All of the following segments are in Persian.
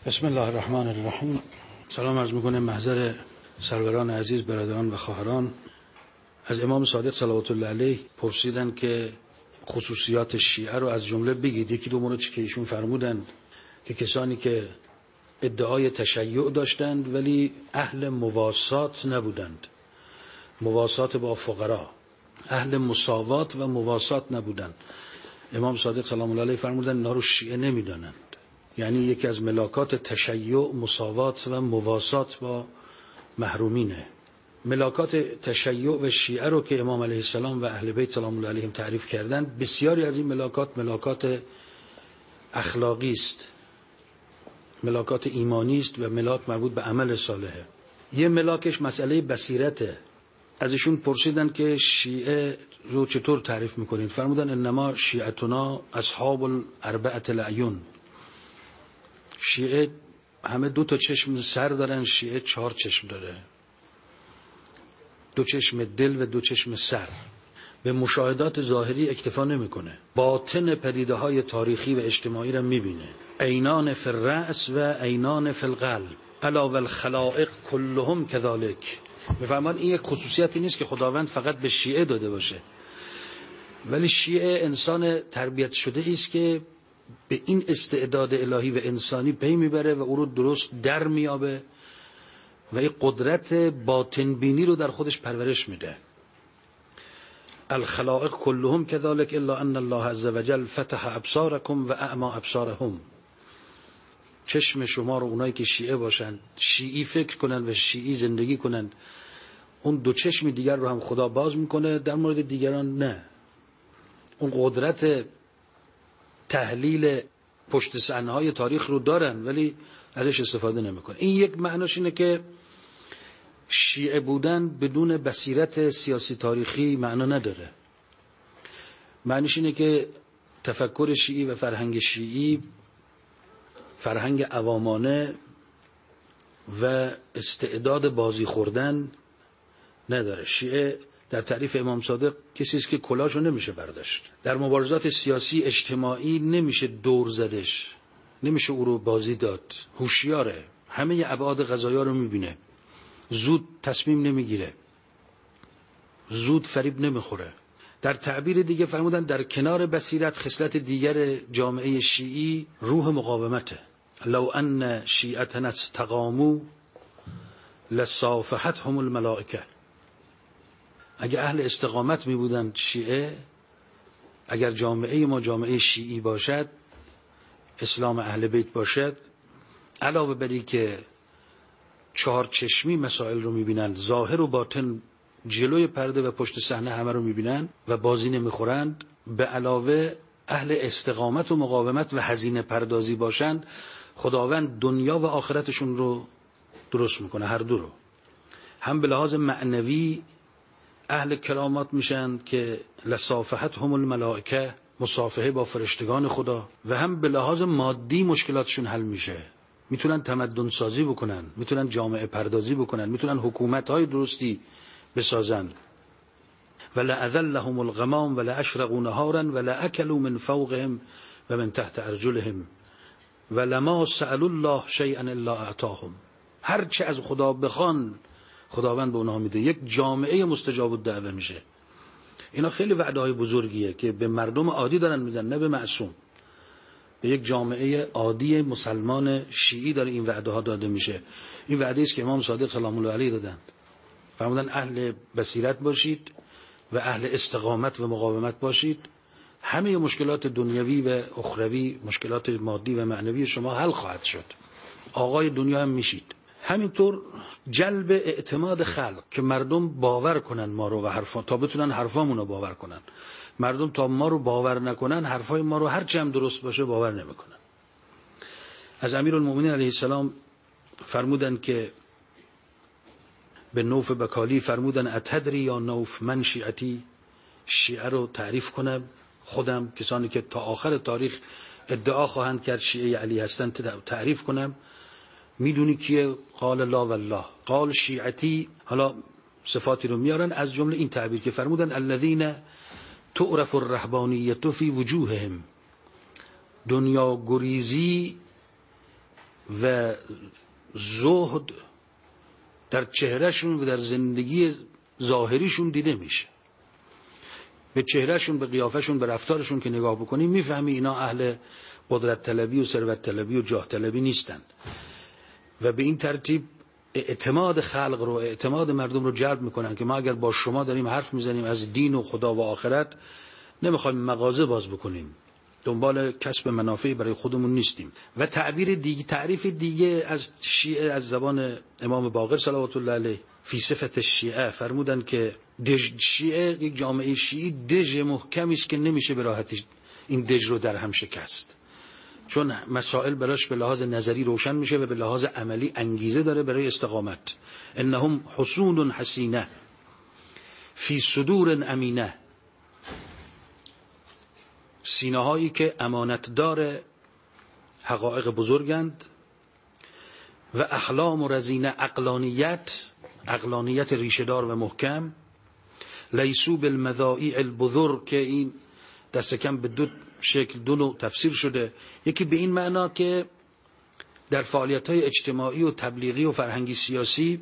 بسم الله الرحمن الرحیم. سلام عرض میکنم محضر سروران عزیز، برادران و خواهران. از امام صادق صلوات الله علیه پرسیدن که خصوصیات شیعه رو از جمله بگید. یکی دو مورد که ایشون فرمودند که کسانی که ادعای تشیع داشتند ولی اهل مواسات نبودند، مواسات با فقرا، اهل مساوات و مواسات نبودند. امام صادق سلام الله علیه فرمودند اینا رو شیعه نمیدانند. یعنی یکی از ملاکات تشیع مساوات و مواسات با محرومینه. ملاکات تشیع و شیعه رو که امام علیه السلام و اهل بیت سلام الله علیهم تعریف کردند، بسیاری از این ملاکات اخلاقی است، ملاکات ایمانی است و ملاک مربوط به عمل صالحه. یه ملاکش مسئله بصیرته. از ایشون پرسیدن که شیعه رو چطور تعریف میکنید؟ فرمودن انما شیعتنا اصحاب الاربعه الاعین. شیعه همه دو تا چشم سر دارن، شیعه 4 چشم داره، 2 چشم دل و 2 چشم سر. به مشاهدات ظاهری اکتفا نمیکنه، باطن پدیده های تاریخی و اجتماعی را میبینه. عینان فی الرأس و عینان فی القلب الا والخلائق كلهم كذلك. میفهمن این یک خصوصیتی نیست که خداوند فقط به شیعه داده باشه، ولی شیعه انسان تربیت شده است که به این استعداد الهی و انسانی پی میبره و او رو درست در میابه و این قدرت باطن بینی رو در خودش پرورش میده. الخلائق كلهم كذلك الا ان الله عز وجل فتح ابصاركم و اعمى ابصارهم. چشم شما رو اونایی که شیعه باشن، شیعی فکر کنن و شیعی زندگی کنن، اون 2 چشم دیگر رو هم خدا باز میکنه، در مورد دیگران نه. اون قدرت تحلیل پشت صحنه‌های تاریخ رو دارن ولی ازش استفاده نمیکنه. این یک معناش اینه که شیعه بودن بدون بصیرت سیاسی تاریخی معنا نداره. معنیش اینه که تفکر شیعی و فرهنگ شیعی فرهنگ عوامانه و استعداد بازی خوردن نداره. شیعه در تعریف امام صادق کسی است که کلاشو نمیشه برداشت. در مبارزات سیاسی اجتماعی نمیشه دور زدش، نمیشه او رو بازی داد. هوشیاره، همه ابعاد قضایا رو میبینه، زود تصمیم نمیگیره، زود فریب نمیخوره. در تعبیر دیگه فرمودن در کنار بصیرت خصلت دیگر جامعه شیعی روح مقاومته. لو ان شیعتنا استقاموا لصافحتهم الملائکه. اگر اهل استقامت می بودند شیعه، اگر جامعه ما جامعه شیعی باشد، اسلام اهل بیت باشد، علاوه بر این که 4 چشمی مسائل رو می بینند، ظاهر و باطن، جلوی پرده و پشت صحنه همه رو می بینند و بازی نمی خورند، به علاوه اهل استقامت و مقاومت و هزینه پردازی باشند، خداوند دنیا و آخرتشون رو درست میکنه، هر دو رو. هم به لحاظ معنوی اهل کرامات میشن که لصافحتهم الملائکه، مصافحه با فرشتگان خدا، و هم به لحاظ مادی مشکلاتشون حل میشه. میتونن تمدن سازی بکنن، میتونن جامعه پردازی بکنن، میتونن حکومت‌های درستی بسازن. ولأذلهم الغمام ولأشرقوا نهارا ولأكلوا من فوقهم و من تحت ارجلهم ولما سألوا الله شيئا الا اعطاهم. هر چه از خدا بخوان خداوند به اونها میده. یک جامعه مستجاب الدعوه میشه. اینا خیلی وعده‌های بزرگیه که به مردم عادی دارن میدن، نه به معصوم. به یک جامعه عادی مسلمان شیعی داره این وعده ها داده میشه. این وعده است که امام صادق سلام الله علیه دادند. فرمودن اهل بصیرت باشید و اهل استقامت و مقاومت باشید، همه مشکلات دنیوی و اخروی، مشکلات مادی و معنوی شما حل خواهد شد. آقای دنیا هم میشید. همینطور جلب اعتماد خلق، که مردم باور کنن ما رو و حرفا، تا بتونن حرفامون رو باور کنن. مردم تا ما رو باور نکنن، حرفای ما رو هر چه هم درست باشه باور نمیکنن. از امیرالمومنین علیه السلام فرمودن که به نوف بکالی فرمودن اتدری یا نوف من شیعتی، شیعه رو تعریف کنم خودم، کسانی که تا آخر تاریخ ادعا خواهند کرد شیعه علی هستند تعریف کنم. میدونی کیه؟ قال لا والله. قال شیعتی. حالا صفاتی رو میارن، از جمله این تعبیر که فرمودن الذین تعرف الرهبانیة فی وجوههم. دنیا گریزی و زهد در چهرهشون و در زندگی ظاهریشون دیده میشه. به چهرهشون، به قیافشون، به رفتارشون که نگاه بکنی میفهمی اینا اهل قدرت طلبی و ثروت طلبی و جاه طلبی نیستند و به این ترتیب اعتماد خلق رو، اعتماد مردم رو جلب میکنن که ما اگر با شما داریم حرف میزنیم از دین و خدا و آخرت، نمیخوایم مغازه باز بکنیم، دنبال کسب منافعی برای خودمون نیستیم. و تعریف دیگه از شیعه از زبان امام باقر صلوات الله علیه فی صفت شیعه فرمودن که شیعه، یک جامعه شیعی دژ محکمی است که نمیشه به راحتی این دژ رو در هم شکست، چون مسائل براش به لحاظ نظری روشن میشه و به لحاظ عملی انگیزه داره برای استقامت. انهم حصون حصینه فی صدور امینه، سینه‌هایی که امانتدار حقایق بزرگند و اخلاق و رزینه، عقلانیت ریشه‌دار و محکم. لیسو بالمذائع البذر، که این دست کم به دو شکل، دو نوع تفسیر شده. یکی به این معنا که در فعالیت‌های اجتماعی و تبلیغی و فرهنگی سیاسی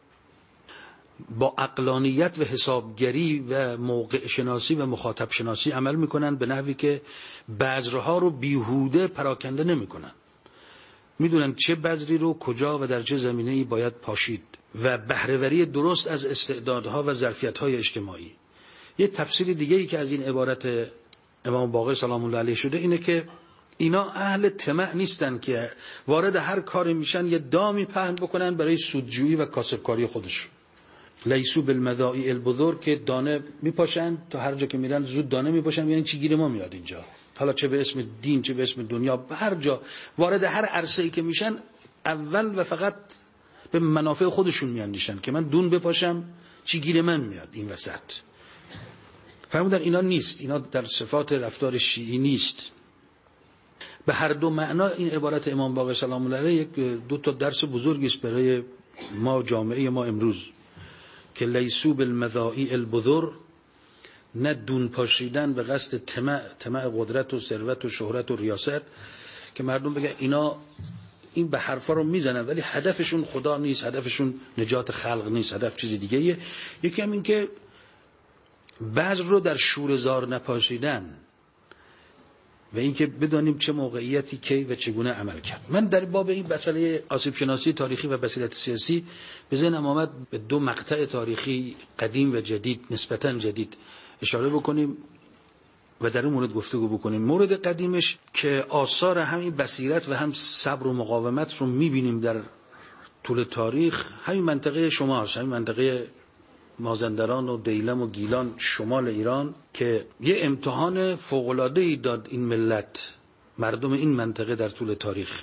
با عقلانیت و حسابگری و موقع شناسی و مخاطب شناسی عمل میکنن، به نحوی که بذرها رو بیهوده پراکنده نمیکنن، میدونن چه بذری رو کجا و در چه زمینه‌ای باید پاشید و بهره‌وری درست از استعدادها و ظرفیت‌های اجتماعی. یه تفسیر دیگه‌ای که از این عبارت امام باقر سلام الله علیه شده اینه که اینا اهل طمع نیستن که وارد هر کاری میشن یه دامی پهن بکنن برای سودجویی و کاسبکاری خودشون. لیسو بالمذائع البذر، که دانه میپاشن تا هر جا که میرن زود دانه میپاشن، یعنی چی گیر ما میاد اینجا، حالا چه به اسم دین چه به اسم دنیا، به هر جا وارد هر عرصه‌ای که میشن اول و فقط به منافع خودشون میاندیشن که من دون بپاشم چی گیر من میاد این وسط. فرمودن اینا نیست، اینا در صفات رفتار شیعی نیست. به هر دو معنا این عبارت امام باقر سلام الله علیه یک دو تا درس بزرگی است برای ما، جامعه ما امروز، که لیسو بالمذائع البذر، نه دون پاشیدن به قصد طمع قدرت و ثروت و شهرت و ریاست، که مردم بگن اینا این به حرفا رو میزنن ولی هدفشون خدا نیست، هدفشون نجات خلق نیست، هدف چیز دیگه ایه. یکی هم این که بذر رو در شوره‌زار نپاشیدن و اینکه بدانیم چه موقعیتی کی و چگونه عمل کرد. من در باب این مسئله آسیب شناسی تاریخی و بصیرت سیاسی به ذهنم آمد به دو مقطع تاریخی قدیم و جدید، نسبتاً جدید، اشاره بکنیم و در اون مورد گفتگو بکنیم. مورد قدیمش که آثار همین بصیرت و هم صبر و مقاومت رو می‌بینیم در طول تاریخ، همین منطقه شماست، همین منطقه مازندران و دیلم و گیلان، شمال ایران، که یه امتحان فوق‌العاده‌ای داد این ملت، مردم این منطقه در طول تاریخ.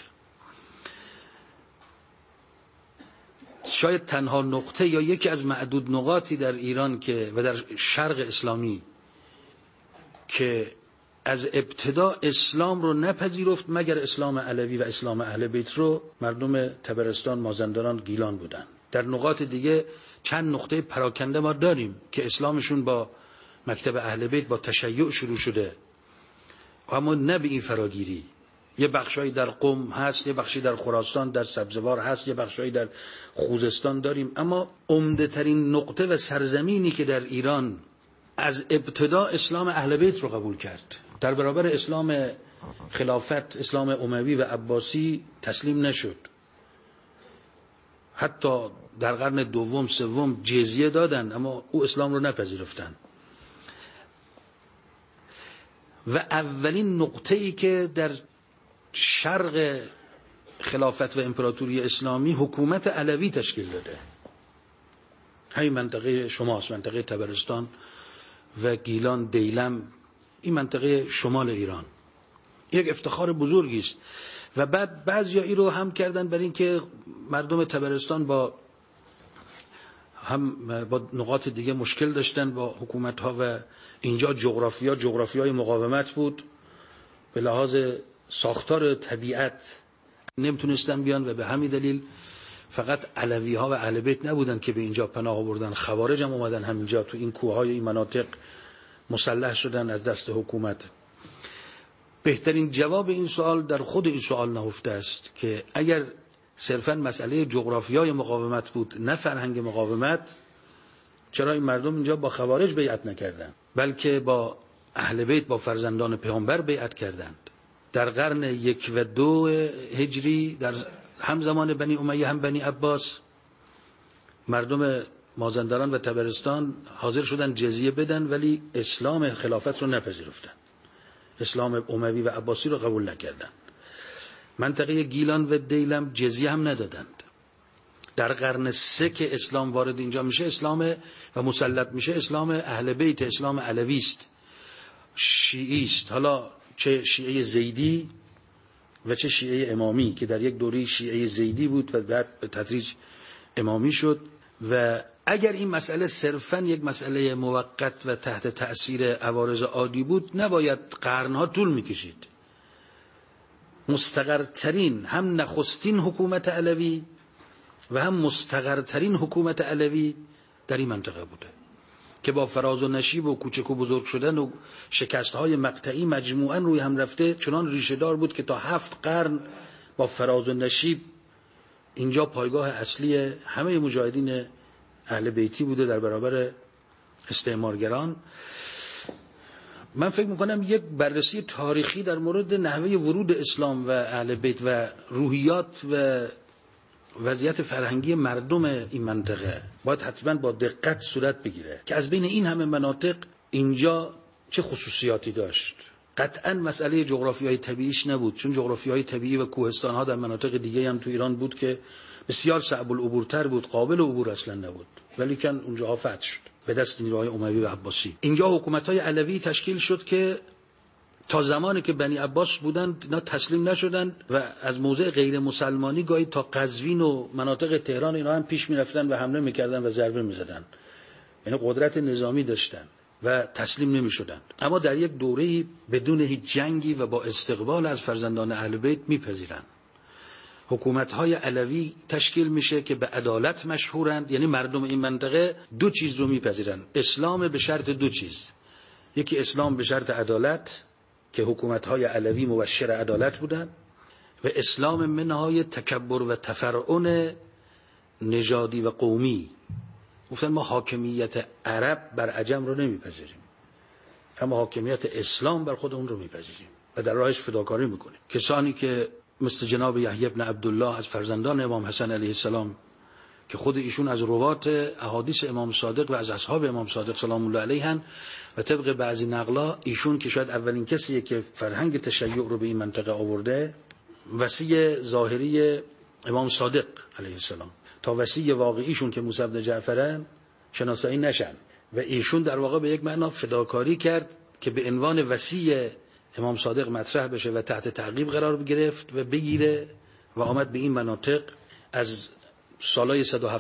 شاید تنها نقطه یا یکی از معدود نقاطی در ایران که و در شرق اسلامی که از ابتدا اسلام رو نپذیرفت مگر اسلام علوی و اسلام اهل بیت رو، مردم طبرستان، مازندران، گیلان بودن. در نقاط دیگه چند نقطه پراکنده ما داریم که اسلامشون با مکتب اهل بیت با تشیع شروع شده، اما نه به این فراگیری. یه بخشایی در قم هست، یه بخشی در خراسان در سبزوار هست، یه بخشایی در خوزستان داریم، اما عمده ترین نقطه و سرزمینی که در ایران از ابتدا اسلام اهل بیت رو قبول کرد، در برابر اسلام خلافت، اسلام اموی و عباسی تسلیم نشد. حتی در قرن دوم سوم جزیه دادن اما او اسلام رو نپذیرفتن. و اولین نقطه‌ای که در شرق خلافت و امپراتوری اسلامی حکومت علوی تشکیل داده همین منطقه شماست، منطقه طبرستان و گیلان، دیلم، این منطقه شمال ایران. یک افتخار بزرگی است. و بعد بعضیا این رو هم کردن برای اینکه مردم طبرستان با نقاط دیگه مشکل داشتن با حکومت‌ها و اینجا جغرافیای مقاومت بود، به لحاظ ساختار طبیعت نمیتونستن بیان و به همین دلیل فقط علوی‌ها و اهل بیت نبودن که به اینجا پناه آوردن، خوارج هم اومدن همینجا تو این کوههای این مناطق مسلح شدن از دست حکومت. بهترین جواب این سوال در خود این سوال نهفته است که اگر صرفاً مسئله جغرافیای مقاومت بود نه فرهنگ مقاومت، چرا این مردم اینجا با خوارج بیعت نکردند، بلکه با اهل بیت، با فرزندان پیامبر بیعت کردند. در قرن 1 و 2 هجری در هم زمان بنی امیه هم بنی عباس مردم مازندران و طبرستان حاضر شدن جزیه بدن ولی اسلام خلافت رو نپذیرفتن، اسلام اموی و عباسی رو قبول نکردن. منطقه گیلان و دیلم جزیه هم ندادند. در قرن 3 که اسلام وارد اینجا میشه، اسلام و مسلط میشه، اسلام اهل بیت، اسلام علوی است، شیعی است، حالا چه شیعه زیدی و چه شیعه امامی که در یک دوره شیعه زیدی بود و بعد به تدریج امامی شد. و اگر این مسئله صرفاً یک مسئله موقت و تحت تأثیر عوارض عادی بود نباید قرنها طول میکشید. مستقرترین هم نخستین حکومت علوی و هم مستقرترین حکومت علوی در این منطقه بوده که با فراز و نشیب و کوچک و بزرگ شدن و شکست‌های مقطعی مجموعاً روی هم رفته چنان ریشه دار بود که تا 7 قرن با فراز و نشیب اینجا پایگاه اصلی همه مجاهدین اهل بیتی بوده در برابر استعمارگران. من فکر میکنم یک بررسی تاریخی در مورد نحوه ورود اسلام و اهل بیت و روحیات و وضعیت فرهنگی مردم این منطقه باید حتما با دقت صورت بگیره که از بین این همه مناطق اینجا چه خصوصیاتی داشت. قطعا مسئله جغرافیای طبیعیش نبود، چون جغرافیای طبیعی و کوهستان‌ها در مناطق دیگه هم تو ایران بود که بسیار صعب العبورتر بود، قابل عبور اصلا نبود، ولی کن اونجاها فتح شد به دست نیروهای اموی و عباسی. اینجا حکومت‌های علوی تشکیل شد که تا زمانی که بنی عباس بودند اینا تسلیم نشدند و از موضع غیر مسلمانی گاهی تا قزوین و مناطق تهران اینا هم پیش می‌رفتند و حمله می‌کردند و ضربه می‌زدند، یعنی قدرت نظامی داشتند و تسلیم نمی‌شدند. اما در یک دوره‌ای بدون هیچ جنگی و با استقبال از فرزندان اهل بیت می‌پذیرند. حکومت‌های علوی تشکیل میشه که به عدالت مشهورند، یعنی مردم این منطقه دو چیز رو می‌پذیرند، اسلام به شرط دو چیز، یکی اسلام به شرط عدالت که حکومت‌های علوی مبشر عدالت بودند و اسلام منهای تکبر و تفرعن نژادی و قومی. گفتن ما حاکمیت عرب بر عجم رو نمیپذیریم، اما حاکمیت اسلام بر خودمون رو میپذیریم و در راهش فداکاری میکنیم. کسانی که مثل جناب یحیی بن عبدالله از فرزندان امام حسن علیه السلام که خود ایشون از روات احادیث امام صادق و از اصحاب امام صادق سلام الله علیهن و طبق بعضی نقلا ایشون که شاید اولین کسیه که فرهنگ تشیع رو به این منطقه آورده، وصی ظاهری امام صادق علیه السلام تا وصی واقعیشون که موسی بن جعفرن شناسایی نشن و ایشون در واقع به یک معنا فداکاری کرد که به عنوان وصی امام صادق مطرح بشه و تحت تعقیب قرار گرفت و بگیره و آمد به این مناطق. از سالهای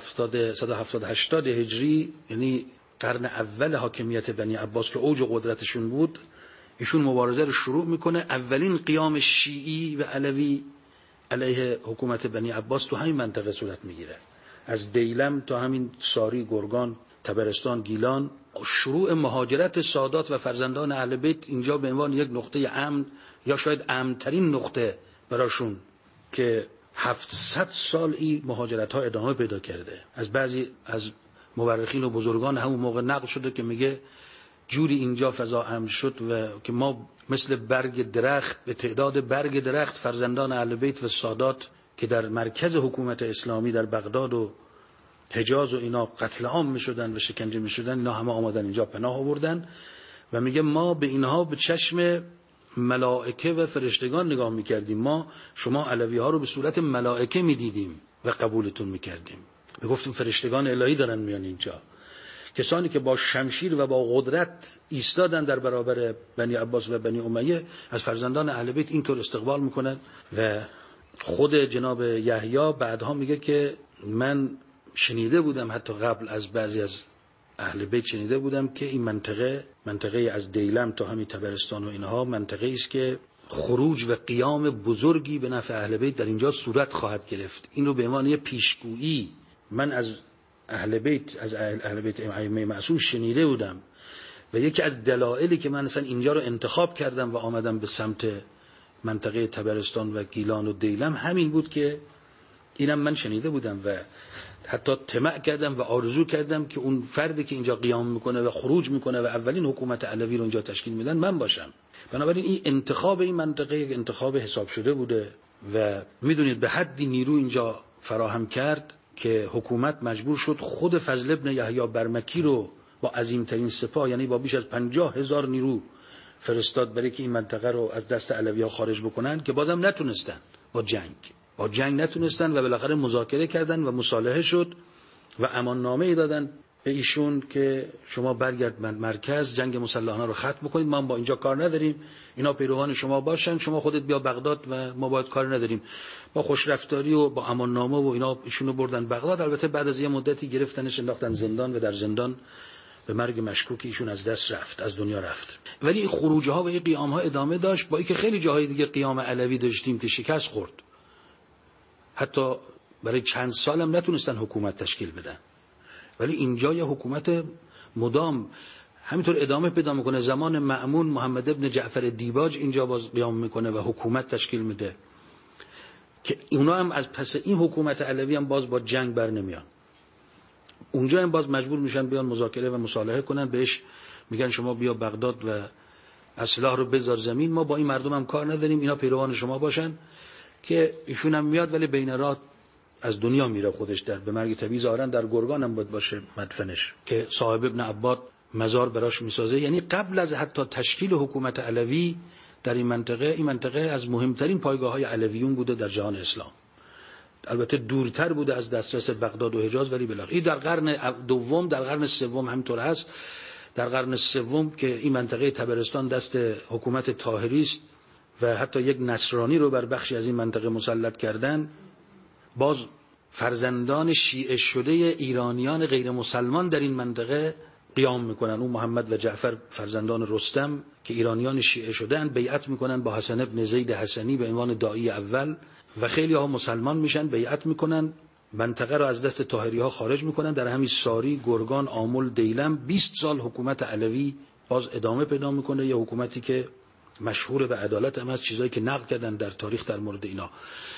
170-180 هجری، یعنی قرن اول حاکمیت بنی عباس که اوج قدرتشون بود، ایشون مبارزه رو شروع میکنه. اولین قیام شیعی و علوی علیه حکومت بنی عباس تو همین منطقه صورت میگیره، از دیلم تا همین ساری، گرگان، طبرستان، گیلان. شروع مهاجرت سادات و فرزندان اهل بیت اینجا به عنوان یک نقطه امن یا شاید امن‌ترین نقطه براشون که 700 سال این مهاجرت ها ادامه پیدا کرده. از بعضی از مورخین و بزرگان همون موقع نقل شده که میگه جوری اینجا فضا امن شد و که ما مثل برگ درخت، به تعداد برگ درخت فرزندان اهل بیت و سادات که در مرکز حکومت اسلامی در بغداد و حجاز و اینا قتل عام میشدن و شکنجه میشدن، اینا همه آمدن اینجا پناه آوردن و میگه ما به اینها به چشم ملائکه و فرشتگان نگاه میکردیم، ما شما علوی ها رو به صورت ملائکه میدیدیم و قبولتون میکردیم. میگفتیم فرشتگان الهی دارن میان اینجا. کسانی که با شمشیر و با قدرت ایستادن در برابر بنی عباس و بنی امیه از فرزندان اهل بیت اینطور استقبال میکنن. و خود جناب یحیی بعدها میگه که من شنیده بودم، حتی قبل از بعضی از اهل بیت شنیده بودم که این منطقه از دیلم تا همین طبرستان و اینها منطقه است که خروج و قیام بزرگی به نفع اهل بیت در اینجا صورت خواهد گرفت. این رو به عنوان یه پیشگویی من از اهل بیت ائمه معصوم شنیده بودم و یکی از دلایلی که من اصلا اینجا رو انتخاب کردم و آمدم به سمت منطقه تبرستان و گیلان و دیلم همین بود که اینم من شنیده بودم و حتی طمع کردم و آرزو کردم که اون فردی که اینجا قیام میکنه و خروج میکنه و اولین حکومت علوی رو اینجا تشکیل میدن من باشم. بنابراین این انتخاب این منطقه یک انتخاب حساب شده بوده و میدونید به حدی نیرو اینجا فراهم کرد که حکومت مجبور شد خود فضل ابن یحیی برمکی رو با عظیمترین سپاه، یعنی با بیش از 50,000 نیرو فرستاد برای که این منطقه رو از دست علوی‌ها خارج بکنن که بازم نتونستن. با جنگ نتونستن و بالاخره مذاکره کردن و مصالحه شد و اماننامه دادن به ایشون که شما برگرد مرکز، جنگ مسلحانه رو ختم بکنید، ما با اینجا کار نداریم، اینا پیروان شما باشن، شما خودت بیا بغداد و ما باید کار نداریم. با خوشرفتاری و با اماننامه و اینا ایشونو بردن بغداد. البته بعد از یه مدتی گرفتنش انداختن زندان و در زندان به مرگ مشکوک ایشون از دست رفت، از دنیا رفت. ولی این خروج ها و این قیام ها ادامه داشت، با اینکه خیلی جاهای دیگه قیام علوی داشتیم که شکست خورد. حتی برای چند سالم نتونستن حکومت تشکیل بدن. ولی اینجا یه حکومت مدام همینطور ادامه پیدا میکنه. زمان مأمون محمد ابن جعفر دیباج اینجا باز قیام میکنه و حکومت تشکیل میده که اونا هم از پس این حکومت علوی هم باز با جنگ بر نمیان. اونجا هم باز مجبور میشن بیان مذاکره و مصالحه کنن، بهش میگن شما بیا بغداد و اسلحه رو بذار زمین، ما با این مردم هم کار نداریم، اینا پیروان شما باشن. که ایشون هم میاد ولی بین راه از دنیا میره خودش، در به مرگ طبیعی ظاهرا در گرگان هم باید باشه مدفنش که صاحب ابن عباد مزار براش میسازه. یعنی قبل از حتی تشکیل حکومت علوی در این منطقه از مهمترین پایگاه‌های علویون بوده در جهان اسلام. البته دورتر بوده از دسترس بغداد و حجاز، ولی بالاخره این در قرن دوم، در قرن سوم همینطور هست. در قرن سوم که این منطقه تبرستان دست حکومت طاهری است و حتی یک نصرانی رو بر بخشی از این منطقه مسلط کردن، باز فرزندان شیعه شده ایرانیان غیر مسلمان در این منطقه قیام میکنن. اون محمد و جعفر فرزندان رستم که ایرانیان شیعه شدن بیعت میکنن با حسن ابن زید حسنی به عنوان داعی اول و خیلی ها مسلمان میشن، بیعت میکنن، منطقه رو از دست طاهری ها خارج میکنن. در همین ساری، گرگان، آمل، دیلم 20 سال حکومت علوی باز ادامه پیدا میکنه. یه حکومتی که مشهور به عدالت هم از چیزایی که نقل کردن در تاریخ در مورد اینا.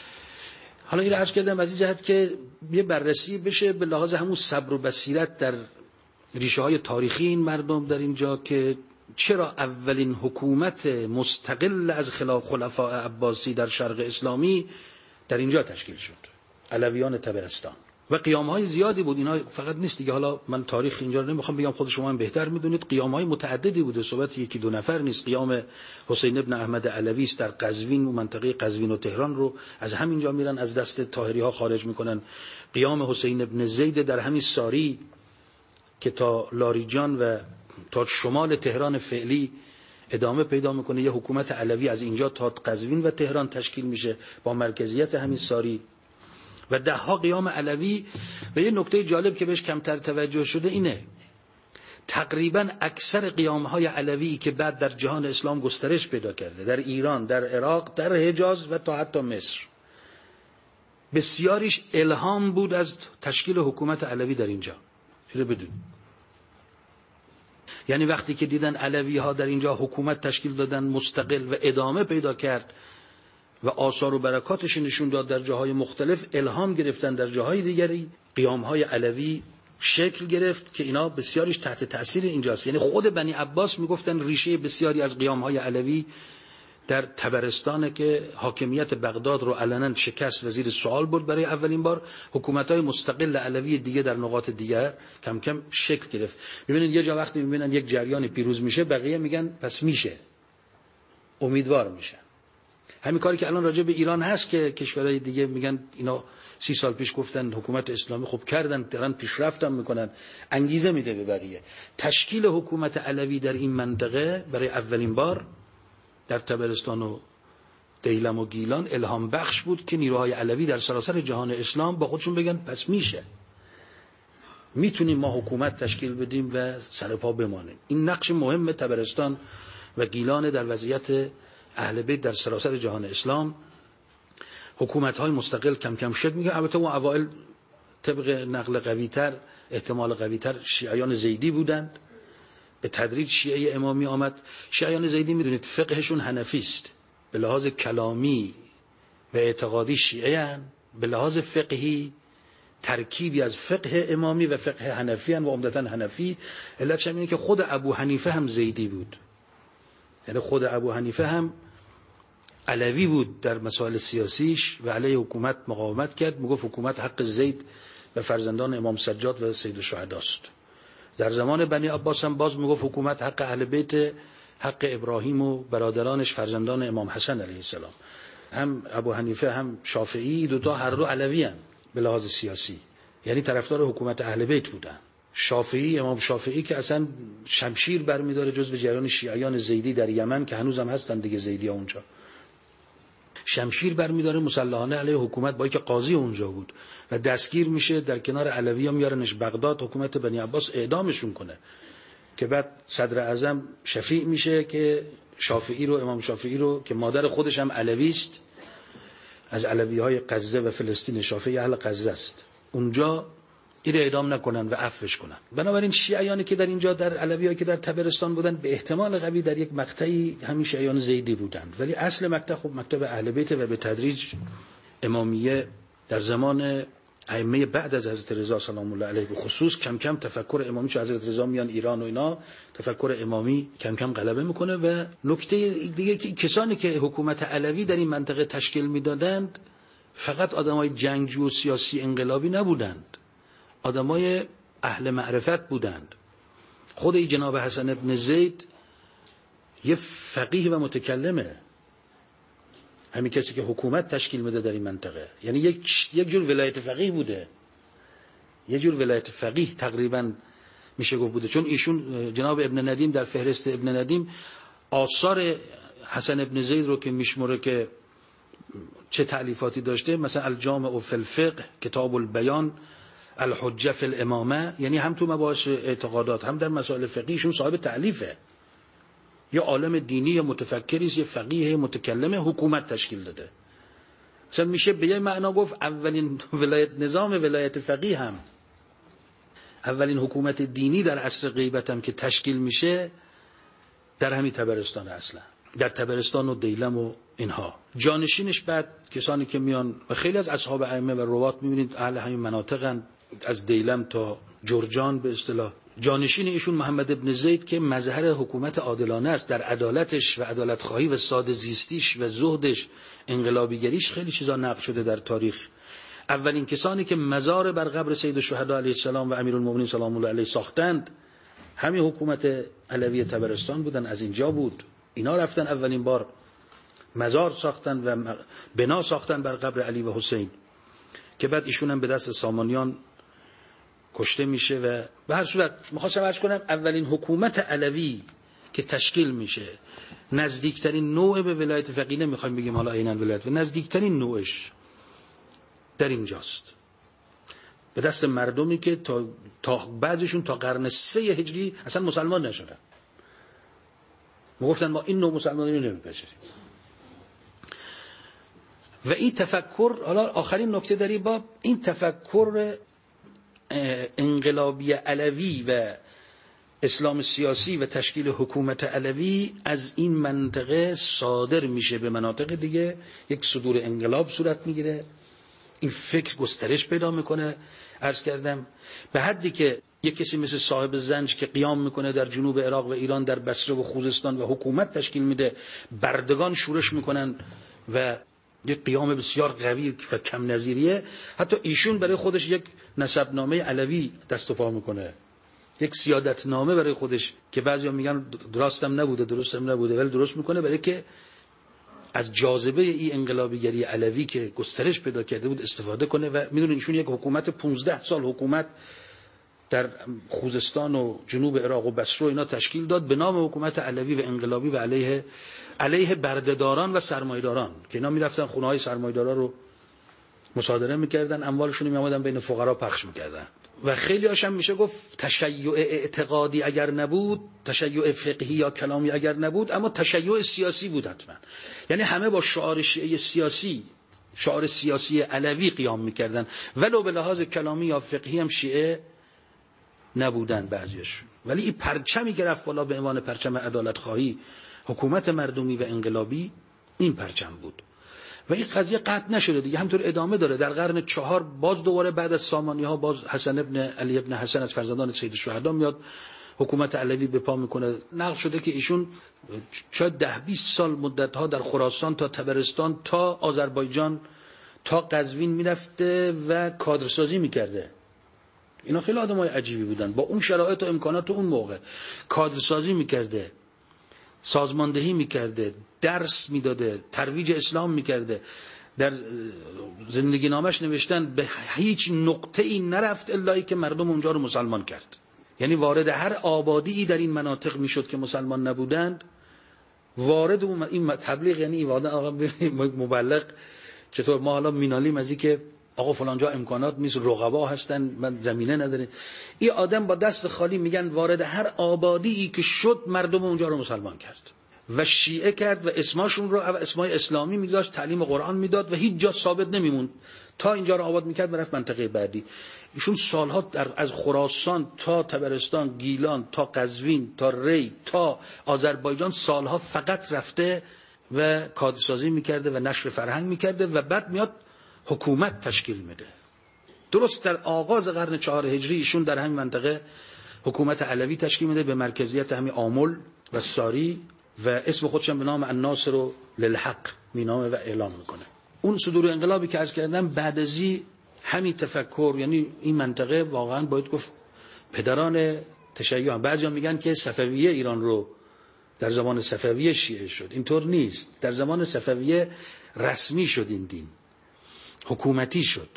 حالا این رو عرض کردم از این جهت که یه بررسی بشه به لحاظ همون صبر و بصیرت در ریشه های تاریخی این مردم در اینجا که چرا اولین حکومت مستقل از خلفاء عباسی در شرق اسلامی در اینجا تشکیل شد، علویان تبرستان. و قیام‌های زیادی بود، اینا فقط نیست دیگه. حالا من تاریخ اینجا رو نمیخوام بگم، خود شما هم بهتر میدونید. قیام‌های متعددی بوده، صحبت یکی دو نفر نیست. قیام حسین ابن احمد علوی است در قزوین و منطقه قزوین و تهران رو از همینجا میرن از دست طاهری‌ها خارج میکنن. قیام حسین ابن زید در همین ساری که تا لاریجان و تا شمال تهران فعلی ادامه پیدا میکنه، یه حکومت علوی از اینجا تا قزوین و تهران تشکیل میشه با مرکزیت همین ساری. و دهها قیام علوی. و یه نکته جالب که بهش کمتر توجه شده اینه، تقریبا اکثر قیام‌های علوی که بعد در جهان اسلام گسترش پیدا کرده، در ایران، در عراق، در حجاز و تا حتی مصر، بسیاریش الهام بود از تشکیل حکومت علوی در اینجا. چرا بدون؟ یعنی وقتی که دیدن علوی ها در اینجا حکومت تشکیل دادن مستقل و ادامه پیدا کرد و آثار و برکاتش نشون داد در جاهای مختلف، الهام گرفتن در جاهای دیگری، قیام‌های علوی شکل گرفت که اینا بسیاریش تحت تأثیر اینجاست. یعنی خود بنی عباس میگفتن ریشه بسیاری از قیام‌های علوی در طبرستان که حاکمیت بغداد رو علنا شکست و زیر سوال برد برای اولین بار. حکومت‌های مستقل علوی دیگه در نقاط دیگر کم کم شکل گرفت. ببینید یه جا وقتی می‌بینن یک جریان پیروز میشه، بقیه میگن پس میشه، امیدوار میشن. همین کاری که الان راجع به ایران هست که کشورهای دیگه میگن اینا 30 سال پیش گفتن حکومت اسلامی خوب کردن، دارن پیشرفت هم میکنن، انگیزه میده به بقیه. تشکیل حکومت علوی در این منطقه برای اولین بار در طبرستان و دیلم و گیلان الهام بخش بود که نیروهای علوی در سراسر جهان اسلام با خودشون بگن پس میشه، میتونیم ما حکومت تشکیل بدیم و سرپا بمانیم. این نقش مهم طبرستان و گیلان در وضعیت اهل بیت در سراسر جهان اسلام. حکومت‌های مستقل کم کم شکل میگیره. البته اون اوایل طبق نقل قوی‌تر، احتمال قوی‌تر شیعیان زیدی بودند. به تدریج شیعه امامی آمد. شیعیان زیدی میدونید فقهشون حنفی است، به لحاظ کلامی و اعتقادی شیعه هن، به لحاظ فقهی ترکیبی از فقه امامی و فقه حنفی هن و عمدتاً حنفی. علتش اینه که خود ابو حنیفه هم زیدی بود، یعنی خود ابو حنیفه هم علوی بود در مسائل سیاسیش و علیه حکومت مقاومت کرد، میگفت حکومت حق زید و فرزندان امام سجاد و سید الشهدا است. در زمان بنی عباس هم باز میگفت حکومت حق اهل بیت، حق ابراهیم و برادرانش فرزندان امام حسن علیه السلام. هم ابو حنیفه هم شافعی دوتا هر دو علوی هن به لحاظ سیاسی، یعنی طرفدار حکومت اهل بیت بودن. شافعی، امام شافعی که اصلا شمشیر برمیداره جزو جریان شیعیان زیدی در یمن که هنوزم هستن دیگه زیدی ها اونجا، شمشیر برمیداره مسلحانه علیه حکومت، با اینکه قاضی اونجا بود و دستگیر میشه، در کنار علوی‌ها میارنش بغداد، حکومت بنی عباس اعدامشون کنه که بعد صدر اعظم شفیع میشه که شافعی رو، امام شافعی رو که مادر خودش هم علوی است، از علوی‌های غزه و فلسطین، شافعی اهل غزه است، اونجا این اعدام نکنن و عفوش کنن. بنابراین شیعیانی که در اینجا، در علوی‌هایی که در طبرستان بودن، به احتمال قوی در یک مقطعی همین شیعیان زیدی بودند، ولی اصل مکتب خب مکتب اهل بیت و به تدریج امامیه در زمان ائمه بعد از حضرت رضا سلام الله علیه به خصوص کم کم تفکر امامی، چون حضرت رضا میان ایران و اینا، تفکر امامی کم کم غلبه میکنه. و نکته دیگه که کسانی که حکومت علوی در این منطقه تشکیل میدادند فقط آدمای جنگجو و سیاسی انقلابی نبودند، آدمای اهل معرفت بودند. خود ای جناب حسن ابن زید یه فقیه و متکلمه، همین کسی که حکومت تشکیل میده در این منطقه، یعنی یک جور ولایت فقیه بوده، یک جور ولایت فقیه تقریبا میشه گفت بوده. چون ایشون جناب ابن ندیم در فهرست ابن ندیم آثار حسن ابن زید رو که میشمره که چه تألیفاتی داشته، مثلا الجامع فی الفقه، کتاب البیان، الحجه فی الامامه، یعنی هم تو مباحث اعتقادات هم در مسائل فقهیشون صاحب تألیفه، یا عالم دینی یا متفکری است، یا فقیه متکلم، حکومت تشکیل داده. مثلا میشه به یه معنا گفت اولین نظام ولایت فقیه هم، اولین حکومت دینی در عصر غیبت هم که تشکیل میشه در همین طبرستان، اصلا در طبرستان و دیلم و اینها. جانشینش بعد کسانی که میان و خیلی از اصحاب ائمه و روات میبینید اهل همین مناطقن، از دیلم تا جرجان به اصطلاح. جانشین ایشون محمد ابن زید که مظهر حکومت عادلانه است، در عدالتش و عدالت خواهی و ساده زیستیش و زهدش، انقلابیگریش خیلی چیزا نقل شده در تاریخ. اولین کسانی که مزار بر قبر سید الشهدا علیه السلام و امیرالمومنین سلام الله علیه ساختند همین حکومت علوی طبرستان بودن، از اینجا بود. اینا رفتن اولین بار مزار ساختن و بنا ساختن بر قبر علی و حسین که بعد ایشون هم به دست سامانیان کشته میشه. و به هر صورت میخواستم عرض کنم اولین حکومت علوی که تشکیل میشه، نزدیکترین نوع به ولایت فقیه، نمیخوایم بگیم حالا عیناً ولایت، و نزدیکترین نوعش در اینجاست، به دست مردمی که تا بعضشون تا قرن 3 هجری اصلا مسلمان نشدن. ما گفتن ما این نوع مسلمانی رو نمیپذیریم. و این تفکر، حالا آخرین نکته در این باب، این تفکر انقلابی علوی و اسلام سیاسی و تشکیل حکومت علوی از این منطقه صادر میشه به مناطق دیگه، یک صدور انقلاب صورت میگیره، این فکر گسترش پیدا میکنه. عرض کردم به حدی که یک کسی مثل صاحب زنج که قیام میکنه در جنوب عراق و ایران، در بصره و خوزستان، و حکومت تشکیل میده، بردگان شورش میکنن و یک قیام بسیار قوی و کم نظیریه. حتی ایشون برای خودش یک نسبنامه علوی دست و پا میکنه، یک سیادتنامه برای خودش که بعضیا میگن درستم نبوده ولی درست میکنه، برای که از جاذبه این انقلابیگری علوی که گسترش پیدا کرده بود استفاده کنه. و میدونین ایشون یک حکومت 15 سال حکومت در خوزستان و جنوب عراق و بصره و اینا تشکیل داد به نام حکومت علوی و انقلابی و علیه بردهداران و سرمایه‌داران که اینا میرفتن خونه‌های سرمایه‌دارا رو مصادره میکردن، اموالشون رو میآمدن بین فقرا پخش میکردن. و خیلی هاشم میشه گفت تشیع اعتقادی اگر نبود، تشیع فقهی یا کلامی اگر نبود، اما تشیع سیاسی بود حتما. یعنی همه با شعار شیعه سیاسی، شعار سیاسی علوی قیام میکردن، ولو به لحاظ کلامی یا فقهی هم شیعه نبودن بعضیش. ولی این پرچمی که رفت بالا به عنوان پرچم عدالت خواهی، حکومت مردمی و انقلابی، این پرچم بود و این قضیه قطع نشده دیگه، همینطور ادامه داره. در قرن 4 باز دوباره بعد از سامانی‌ها باز حسن ابن علی ابن حسن از فرزندان سید الشهدا میاد حکومت علوی به پا میکنه. نقل شده که ایشون شاید 10-20 سال مدت‌ها در خراسان تا طبرستان تا آذربایجان تا قزوین میرفته و کادرسازی میکرده. اینا خیلی آدمای عجیبی بودن، با اون شرایط و امکانات اون موقع کادرسازی میکرده، سازماندهی میکرده، درس میداده، ترویج اسلام میکرده. در زندگی نامش نوشتن به هیچ نقطه ای نرفت الا که مردم اونجا رو مسلمان کرد. یعنی وارد هر آبادی در این مناطق میشد که مسلمان نبودند، وارد این تبلیغ، یعنی آقا مبلغ چطور ما حالا مینالیم از این که آقا فلانجا امکانات نیست، رقبا هستن، من زمینه نداره. این آدم با دست خالی میگن وارد هر آبادی که شد مردم اونجا رو مسلمان کرد و شیعه کرد و اسماشون رو اسمای اسلامی میذاشت، تعلیم قرآن میداد و هیچ جا ثابت نمیموند تا اینجا رو آباد میکرد و رفت منطقه بعدی. ایشون سالها از خراسان تا طبرستان، گیلان تا قزوین تا ری تا آذربایجان سالها فقط رفته و کادرسازی میکرده و نشر فرهنگ میکرده و بعد میاد حکومت تشکیل میده. درست در آغاز قرن 4 هجری ایشون در همین منطقه حکومت علوی تشکیل میده به مرکزیت همین آمل و ساری و اسم خودش به نام الناصر للحق مینامه و اعلام میکنه. اون صدور انقلابی که عرض کردم بعد از همین تفکر، یعنی این منطقه واقعا باید گفت پدران تشیع هم. بعضیا میگن که صفویه ایران رو در زمان صفویه شیعه شد، اینطور نیست. در زمان صفویه رسمی شد این دین، حکومتی شد.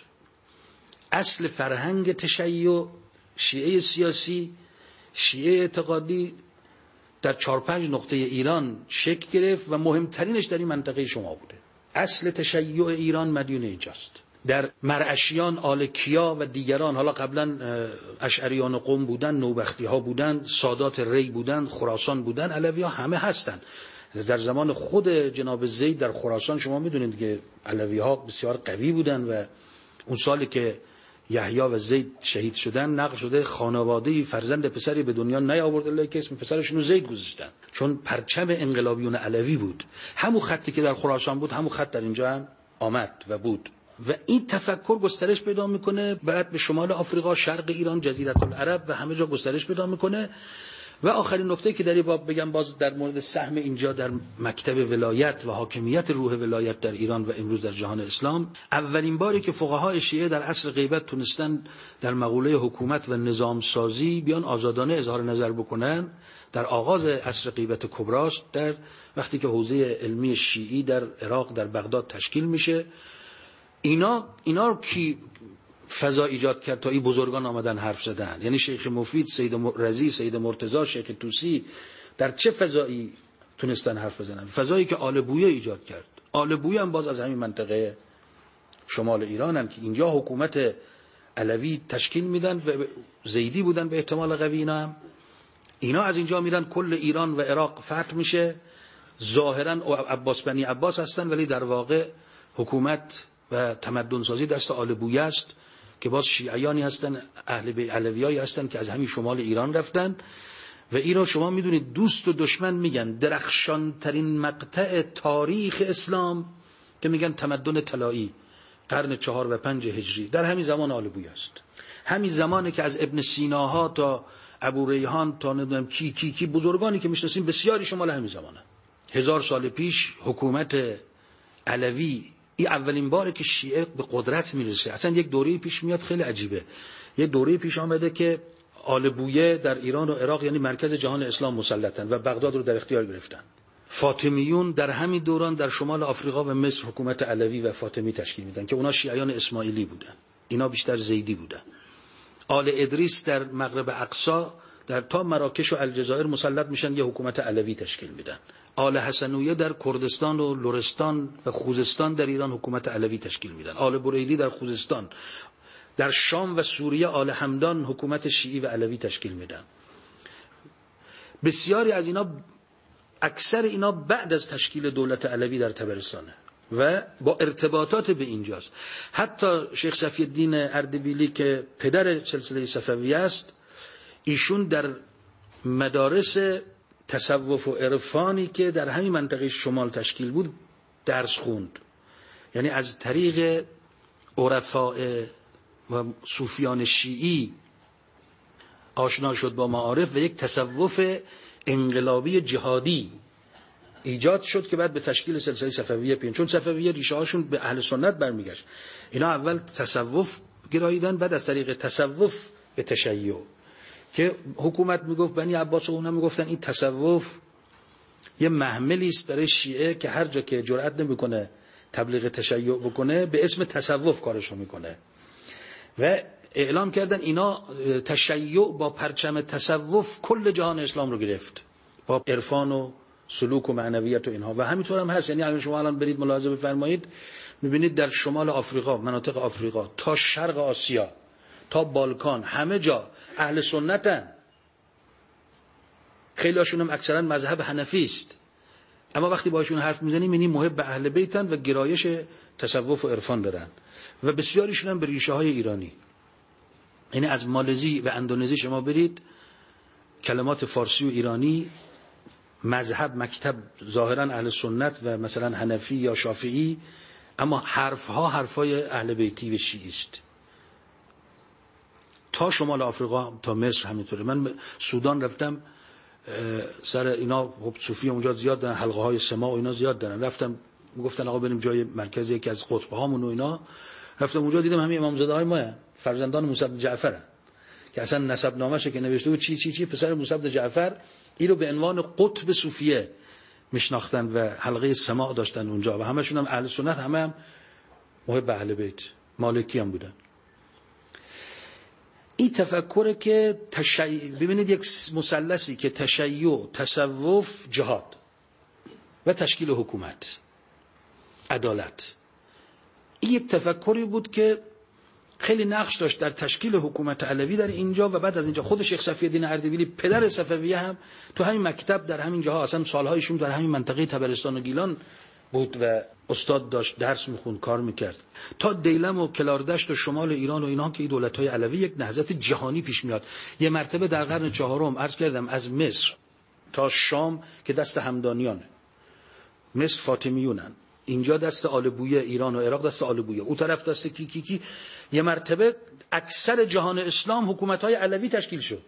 اصل فرهنگ تشیع، شیعه سیاسی، شیعه اعتقادی در 4-5 نقطه ایران شکل گرفت و مهمترینش در این منطقه شما بوده. اصل تشیع ایران مدیون اینجاست. در مرعشیان، آل کیا و دیگران، حالا قبلا اشعریان قم بودن، نوبختی ها بودن، سادات ری بودن، خراسان بودن، علوی ها همه هستن. در زمان خود جناب زید در خراسان شما میدونید که علوی ها بسیار قوی بودن و اون سالی که یحیی و زید شهید شدن نقل شده خانواده‌ای فرزند پسری به دنیا نیاورد الا که اسم پسرشون رو زید گذاشتن، چون پرچم انقلابیون علوی بود. همون خطی که در خراسان بود همون خط در اینجا هم آمد و بود و این تفکر گسترش پیدا میکنه. بعد به شمال آفریقا، شرق ایران، جزیره العرب و همه جا گسترش پیدا میکنه. و آخرین نکته که در این باب بگم باز در مورد سهم اینجا در مکتب ولایت و حاکمیت روح ولایت در ایران و امروز در جهان اسلام، اولین باری که فقهای شیعه در عصر غیبت تونستن در مقوله حکومت و نظام سازی بیان آزادانه اظهار نظر بکنن در آغاز عصر غیبت کبراست، در وقتی که حوزه علمی شیعی در عراق در بغداد تشکیل میشه. اینا رو کی فضا ایجاد کرد تا این بزرگان آمدن حرف زدن؟ یعنی شیخ مفید، سید رضی، سید مرتضی، شیخ طوسی در چه فضایی تونستن حرف بزنن؟ فضایی که آل بویه ایجاد کرد. آل بویه هم باز از همین منطقه شمال ایران هم که اینجا حکومت علوی تشکیل میدن و زیدی بودن به احتمال قوی. اینا از اینجا میرن کل ایران و عراق فتح میشه. ظاهرا عباس بنی عباس هستن ولی در واقع حکومت و تمدن سازی دست آل بویه است که باز شیعیانی هستن، اهل بیت علویایی هستن که از همین شمال ایران رفتن و ایران شما میدونید دوست و دشمن میگن درخشان ترین مقطع تاریخ اسلام که میگن تمدن طلایی قرن 4 و 5 هجری در همین زمان آل بویه است. همین زمانی که از ابن سیناها تا ابو ریحان تا نمیدونم کی بزرگانی که میشناسیم بسیاری شمال همین زمانه. 1000 سال پیش حکومت علوی این اولین باره که شیعه به قدرت میرسه. اصلا یک دوره پیش میاد خیلی عجیبه. یک دوره پیش آمده که آل بویه در ایران و عراق یعنی مرکز جهان اسلام مسلطن و بغداد رو در اختیار گرفتن. فاطمیون در همین دوران در شمال آفریقا و مصر حکومت علوی و فاطمی تشکیل میدن که اونا شیعیان اسماعیلی بودن، اینا بیشتر زیدی بودن. آل ادریس در مغرب اقصی در تا مراکش و الجزایر مسلط میشن، یه حکومت علوی تشکیل میدن. آل حسنویه در کردستان و لرستان و خوزستان در ایران حکومت علوی تشکیل میدن. آل بریدی در خوزستان، در شام و سوریه آل همدان حکومت شیعی و علوی تشکیل میدن. بسیاری از اینا، اکثر اینا بعد از تشکیل دولت علوی در طبرستانه و با ارتباطات به اینجاست. حتی شیخ صفی الدین اردبیلی که پدر سلسله صفویه است، ایشون در مدارس تصوف و عرفانی که در همین منطقه شمال تشکیل بود درس خوند، یعنی از طریق عرفاء و صوفیان شیعی آشنا شد با معارف و یک تصوف انقلابی جهادی ایجاد شد که بعد به تشکیل سلسله صفویه پیوند. چون صفویه ریشه هاشون به اهل سنت برمیگشت، اینا اول تصوف گراییدن، بعد از طریق تصوف به تشیع، که حکومت میگفت، بنی عباس و اونا میگفتن این تصوف یه محملی است برای شیعه که هر جا که جرئت نمیکنه تبلیغ تشیع بکنه به اسم تصوف کارشو میکنه و اعلام کردن اینا تشیع با پرچم تصوف کل جهان اسلام رو گرفت، با عرفان و سلوک و معنویت و اینها. و همینطور هم هست، یعنی اگر شما الان برید ملاحظه بفرمایید میبینید در شمال آفریقا، مناطق آفریقا تا شرق آسیا تا بالکان همه جا اهل سنتن، خیلی هاشون هم اکثرا مذهب حنفی است، اما وقتی باهاشون حرف میزنیم میبینی محب اهل بیتن و گرایش تصوف و عرفان دارن و بسیاریشون هم به ریشه های ایرانی. یعنی از مالزی و اندونزی شما برید، کلمات فارسی و ایرانی، مذهب مکتب ظاهرا اهل سنت و مثلا حنفی یا شافعی، اما حرفهای اهل بیتی و شیعی است. تا شمال آفریقا تا مصر همینطوره. من سودان رفتم، سر اینا خب صوفی اونجا زیاد دارن، حلقه های سماع و اینا زیاد دارن. رفتم گفتن آقا بریم جای مرکزی یکی از قطبه هامون و اینا، رفتم اونجا دیدم همین امامزاده های ما فرزندان موسی بن جعفر که اصلا نسب نامشه که نوشته بود چی پسر موسی بن جعفر، این رو به عنوان قطب صوفیه میشناختن و حلقه سماع داشتن اونجا و همشون هم اهل سنت، همه هم محب اهل بیت، مالکی هم بودن. این تفکره که ببینید یک مثلثی که تشیع، تصوف، جهاد و تشکیل حکومت، عدالت، این یک تفکری بود که خیلی نقش داشت در تشکیل حکومت علوی در اینجا و بعد از اینجا خود شیخ صفی الدین اردبیلی پدر صفویه هم تو همین مکتب در همین جاها، اصلا سالهایشون در همین منطقه طبرستان و گیلان بود و استاد داشت درس میخوند کار میکرد، تا دیلم و کلاردشت و شمال ایران و اینا که این دولت‌های علوی یک نهضت جهانی پیش میاد. یه مرتبه در قرن چهارم عرض کردم از مصر تا شام که دست همدانیانه، مصر فاطمیونن، اینجا دست آل بویه، ایران و عراق دست آل بویه، اون طرف دست کی یه مرتبه اکثر جهان اسلام حکومت‌های علوی تشکیل شد.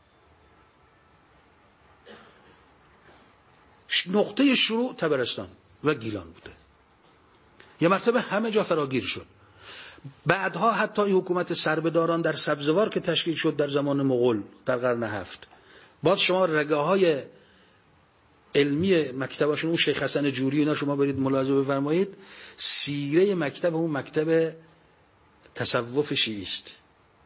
نقطه شروع طبرستان و گیلان بوده، یه مرتبه همه جا فراگیر شد. بعدها حتی این حکومت سربداران در سبزوار که تشکیل شد در زمان مغول در قرن 7، باز شما رگه های علمی مکتباشون، اون شیخ حسن جوری اینا شما برید ملاحظه بفرمایید، سیره مکتب اون مکتب تصوف شیعی است.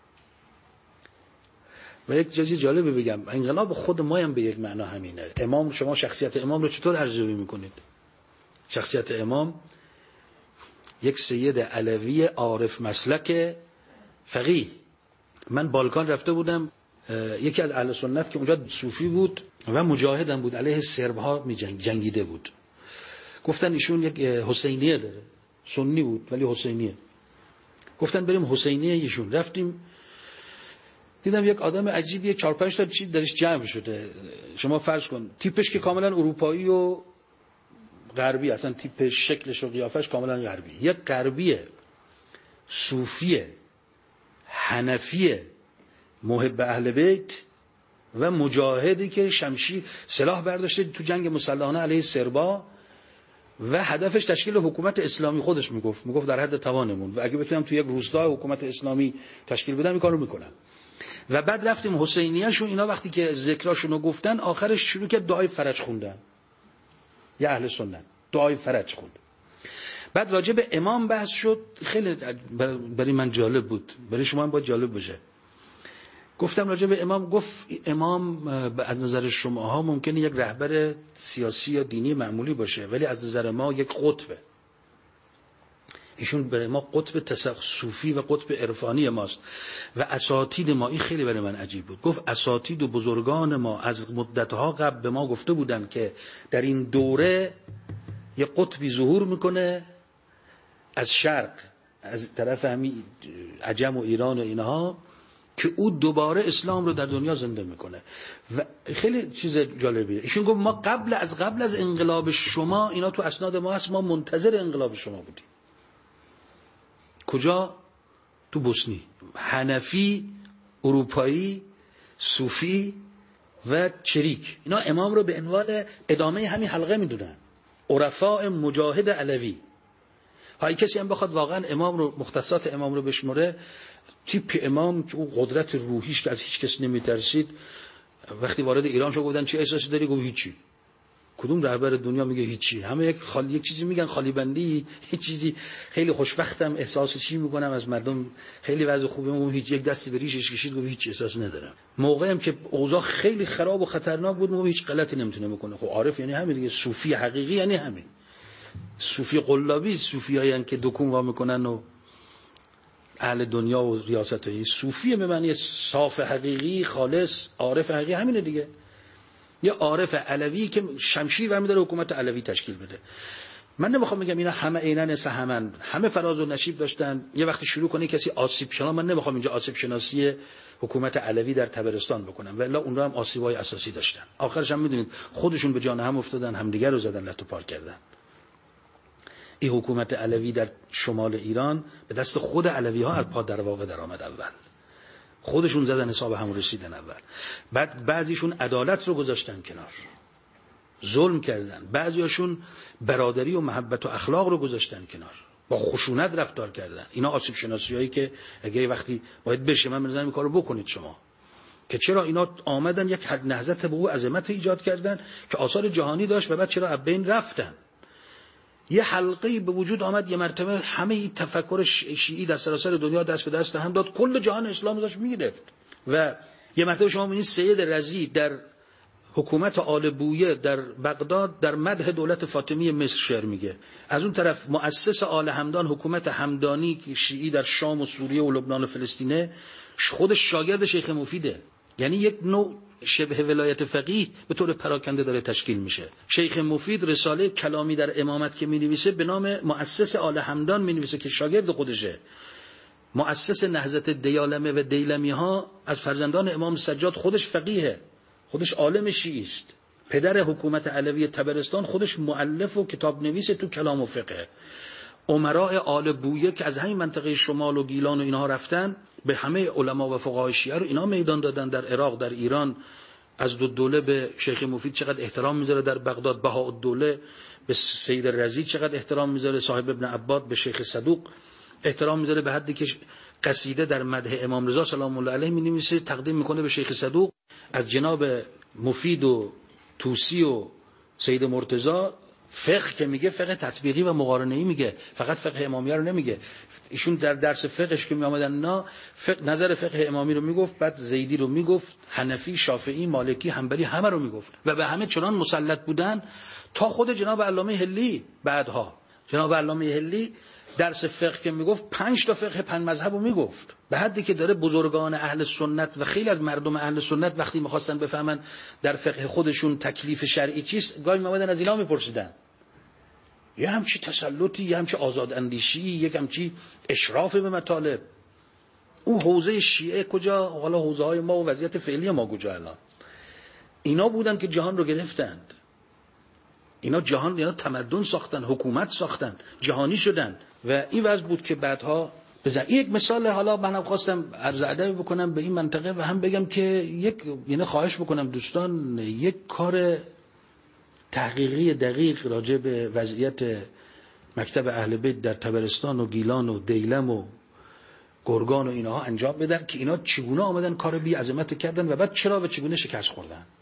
و یک چیزی جالبه بگم، انقلاب خود ما هم به یک معنا همینه. امام، شما شخصیت امام رو چطور ارزیابی میکنید؟ شخصیت امام یک سید علوی عارف مسلک فقیه. من بالکان رفته بودم، یکی از اهل سنت که اونجا صوفی بود و مجاهد هم بود، علیه سرب ها جنگیده بود، گفتن ایشون یک حسینیه داره، سنی بود ولی حسینیه، گفتن بریم حسینیه ایشون. رفتیم دیدم یک آدم عجیبیه، 4-5 تا چیز درش جمع شده. شما فرض کن تیپش که کاملا اروپایی و غربی، اصلا تیپ شکلش و قیافش کاملا غربی، یک غربیه، صوفیه، حنفیه، محب اهل بیت و مجاهدی که شمشیر سلاح برداشته تو جنگ مسلحانه علیه سربا و هدفش تشکیل حکومت اسلامی. خودش میگفت در حد توانمون و اگه بتونم تو یک روستا حکومت اسلامی تشکیل بدم این کارو میکنم. و بعد رفتیم حسینیه‌شون، اینا وقتی که ذکراشون رو گفتن آخرش شروع کرد دعای فرج خوندن، یا اهل سنت دعای فرج خوند. بعد راجع به امام بحث شد، خیلی برای من جالب بود، برای شما هم باید جالب باشه. گفتم راجع به امام، گفت امام از نظر شماها ممکنه یک رهبر سیاسی یا دینی معمولی باشه ولی از نظر ما یک قطبه. ایشون برای ما قطب صوفی و قطب عرفانی ماست و اساتید ما. این خیلی برای من عجیب بود. گفت اساتید و بزرگان ما از مدتها قبل به ما گفته بودن که در این دوره یه قطبی ظهور میکنه از شرق، از طرف همین عجم و ایران و اینها، که او دوباره اسلام رو در دنیا زنده میکنه. و خیلی چیز جالبیه، ایشون گفت ما قبل از انقلاب شما، اینا تو اسناد ما هست، ما منتظر انقلاب شما بودیم. کجا؟ تو بوسنی. حنفی، اروپایی، صوفی و چریک، اینا امام رو به عنوان ادامه همین حلقه میدونن، عرفاء مجاهد علوی. های کسی هم بخواد واقعا امام رو، مختصات امام رو بشمره، تیپ امام که او قدرت روحیش که از هیچ کس نمیترسید، وقتی وارد ایران شد گفتن چه احساسی داری؟ گفت هیچی. کدوم رهبر دنیا میگه هیچی؟ همه یک چیزی میگن، خالی بندی، هیچ چیزی. خیلی خوشبختم، احساس چی میکنم از مردم، خیلی وضع خوبه، میگم هیچ. یک دستی به ریشش کشید گفت هیچ احساس ندارم. موقعی هم که اوضاع خیلی خراب و خطرناک بود، میگم هیچ غلطی نمیتونه بکنه. خب عارف یعنی همین دیگه، صوفی حقیقی یعنی همین. صوفی قلابی، صوفیایی که دکون وا میکنن و اهل دنیا و ریاست های صوفی به معنی صاف حقیقی، خالص، عارف حقیقی همینه دیگه. یه عارف علوی که شمشیر برمی داره حکومت علوی تشکیل بده. من نمیخوام بگم اینا همه عیناً سهمن، همه فراز و نشیب داشتن. یه وقتی شروع کنه کسی آسیب شناس، من نمیخوام اینجا آسیب شناسی حکومت علوی در طبرستان بکنم، ولی اونها هم آسیبای اساسی داشتن. آخرش هم میدونید خودشون به جان هم افتادن، همدیگر رو زدن، لتو پار کردن. این حکومت علوی در شمال ایران به دست خود علوی ها از پا در واقع در آمد. اول خودشون زدن، حساب هم رسیدن اول. بعد بعضیشون عدالت رو گذاشتن کنار، ظلم کردن. بعضیاشون برادری و محبت و اخلاق رو گذاشتن کنار، با خشونت رفتار کردن. اینا آسیب شناسیایی که اگه وقتی باید بشه، من می‌ذارم این کارو بکنید شما، که چرا اینا آمدن یک نهضت به او عظمت ایجاد کردن که آثار جهانی داشت و بعد چرا از بین رفتن. یه حلقه‌ای به وجود آمد، یه مرتبه همه تفکر شیعی در سراسر دنیا دست به دست هم داد، کل جهان اسلام داشت میگرفت. و یه مرتبه شما می‌بینید سید رضی در حکومت آل بویه در بغداد در مدح دولت فاطمی مصر شعر میگه. از اون طرف مؤسس آل همدان، حکومت همدانی که شیعی در شام و سوریه و لبنان و فلسطینه، خودش شاگرد شیخ مفیده. یعنی یک نوع شبه ولایت فقیه به طور پراکنده داره تشکیل میشه. شیخ مفید رساله کلامی در امامت که مینویسه به نام مؤسس آل همدان مینویسه که شاگرد خودشه. مؤسس نهضت دیالمه و دیلمی ها از فرزندان امام سجاد خودش فقیهه، خودش عالم شیعی است. پدر حکومت علوی طبرستان خودش مؤلف و کتاب نویس تو کلام و فقه. امراء آل بویه که از همین منطقه شمال و گیلان و اینها رفتن، به همه علما و فقهای شیعه رو اینا میدان دادن. در عراق، در ایران، از دوله به شیخ مفید چقدر احترام میذاره، در بغداد بهاءالدوله به سید رضی چقدر احترام میذاره، صاحب ابن عباد به شیخ صدوق احترام میذاره، به حدی که قصیده در مدح امام رضا سلام الله علیه مینویسه، تقدیم میکنه به شیخ صدوق. از جناب مفید و طوسی و سید مرتضی فقه که میگه فقه تطبیقی و مقارنه‌ای میگه، فقط فقه امامیه رو نمیگه. ایشون در درس فقهش که میآمدن نه نظر فقه امامی رو میگفت، بعد زیدی رو میگفت، حنفی، شافعی، مالکی، حنبلی همه رو میگفت و به همه چنان مسلط بودن تا خود جناب علامه حلی بعدها. جناب علامه حلی درس فقه که میگفت 5 تا فقه 5 مذهب رو میگفت، به حدی که داره بزرگان اهل سنت و خیلی از مردم اهل سنت وقتی میخواستن بفهمن در فقه خودشون تکلیف شرعی چیست، گاهی میآمدن از اینا میپرسیدن. یه همچی تسلطی، یه همچی آزاد اندیشی، یک همچی اشراف به مطالب. او حوزه شیعه کجا؟ حالا حوزه های ما و وضعیت فعلی ما کجا الان؟ اینا بودن که جهان رو گرفتند. اینا جهان، اینا تمدن ساختن، حکومت ساختن، جهانی شدن. و این وضع بود که بعدها یک مثال. حالا منم خواستم عرض ادب بکنم به این منطقه و هم بگم که یعنی خواهش بکنم دوستان یک کار تحقیقی دقیق راجع به وضعیت مکتب اهل بیت در طبرستان و گیلان و دیلم و گرگان و اینها انجام بدن که اینا چگونه آمدن کار بی عظمت کردن و بعد چرا و چگونه شکست خوردن.